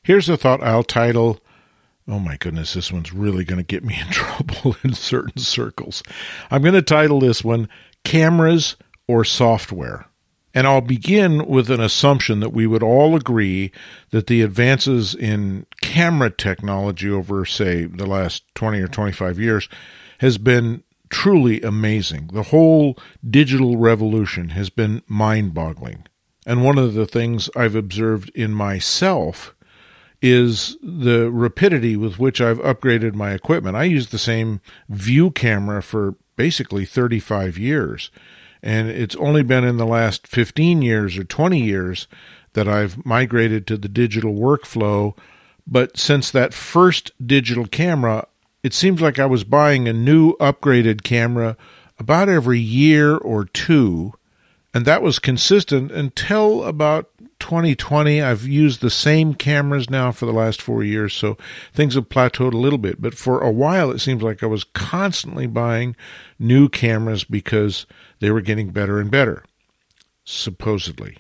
Here's a thought I'll title, oh my goodness, this one's really going to get me in trouble in certain circles. I'm going to title this one, Cameras or Software. And I'll begin with an assumption that we would all agree that the advances in camera technology over, say, the last 20 or 25 years has been truly amazing. The whole digital revolution has been mind-boggling. And one of the things I've observed in myself is the rapidity with which I've upgraded my equipment. I use the same view camera for basically 35 years. And it's only been in the last 15 years or 20 years that I've migrated to the digital workflow. But since that first digital camera, it seems like I was buying a new upgraded camera about every year or two. And that was consistent until about 2020. I've used the same cameras now for the last 4 years, so things have plateaued a little bit. But for a while, it seems like I was constantly buying new cameras because they were getting better and better, supposedly.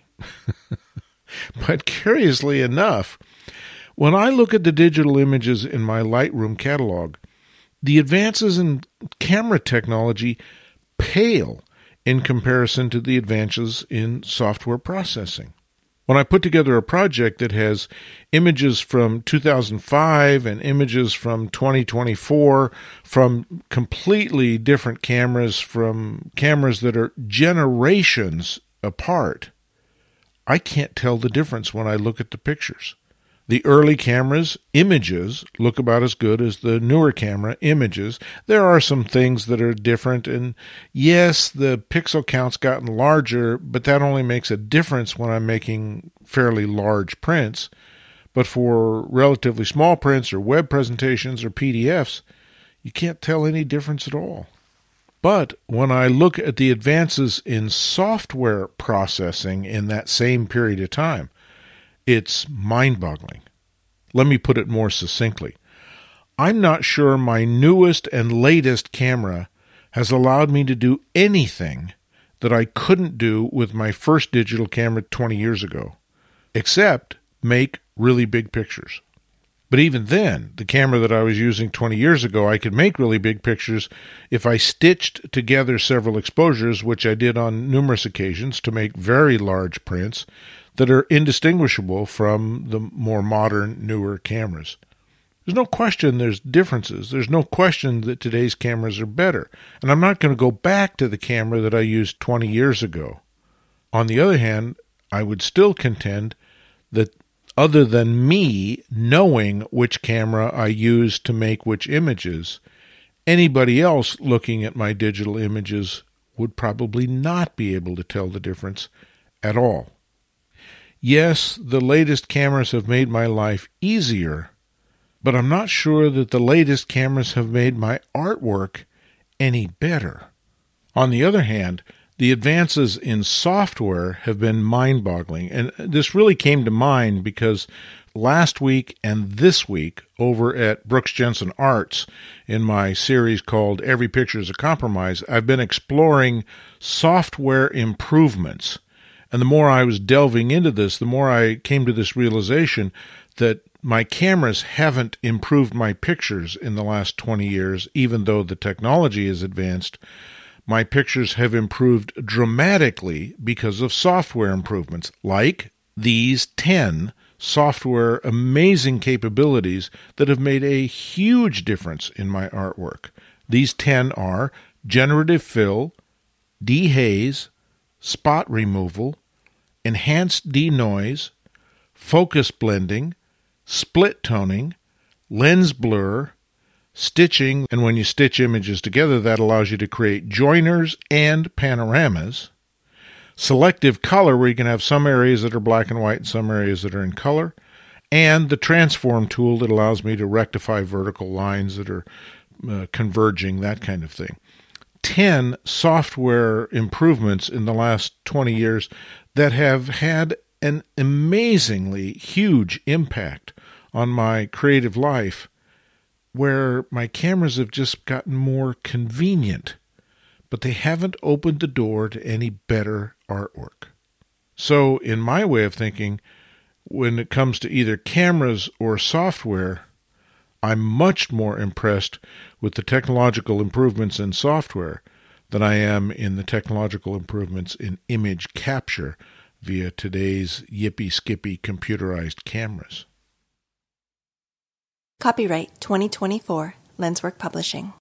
But curiously enough, when I look at the digital images in my Lightroom catalog, the advances in camera technology pale in comparison to the advances in software processing. When I put together a project that has images from 2005 and images from 2024 from completely different cameras, from cameras that are generations apart, I can't tell the difference when I look at the pictures. The early cameras' images look about as good as the newer camera images. There are some things that are different, and yes, the pixel count's gotten larger, but that only makes a difference when I'm making fairly large prints. But for relatively small prints or web presentations or PDFs, you can't tell any difference at all. But when I look at the advances in software processing in that same period of time, it's mind-boggling. Let me put it more succinctly. I'm not sure my newest and latest camera has allowed me to do anything that I couldn't do with my first digital camera 20 years ago, except make really big pictures. But even then, the camera that I was using 20 years ago, I could make really big pictures if I stitched together several exposures, which I did on numerous occasions to make very large prints that are indistinguishable from the more modern, newer cameras. There's no question there's differences. There's no question that today's cameras are better. And I'm not going to go back to the camera that I used 20 years ago. On the other hand, I would still contend that other than me knowing which camera I use to make which images, anybody else looking at my digital images would probably not be able to tell the difference at all. Yes, the latest cameras have made my life easier, but I'm not sure that the latest cameras have made my artwork any better. On the other hand, the advances in software have been mind-boggling, and this really came to mind because last week and this week over at Brooks Jensen Arts in my series called Every Picture is a Compromise, I've been exploring software improvements. And the more I was delving into this, the more I came to this realization that my cameras haven't improved my pictures in the last 20 years, even though the technology is advanced. My pictures have improved dramatically because of software improvements, like these 10 software amazing capabilities that have made a huge difference in my artwork. These 10 are generative fill, dehaze, spot removal, enhanced denoise, focus blending, split toning, lens blur, stitching, and when you stitch images together, that allows you to create joiners and panoramas, selective color, where you can have some areas that are black and white and some areas that are in color, and the transform tool that allows me to rectify vertical lines that are converging, that kind of thing. 10 software improvements in the last 20 years that have had an amazingly huge impact on my creative life, where my cameras have just gotten more convenient, but they haven't opened the door to any better artwork. So, in my way of thinking, when it comes to either cameras or software, I'm much more impressed with the technological improvements in software than I am in the technological improvements in image capture via today's yippee-skippy computerized cameras. Copyright 2024, Lenswork Publishing.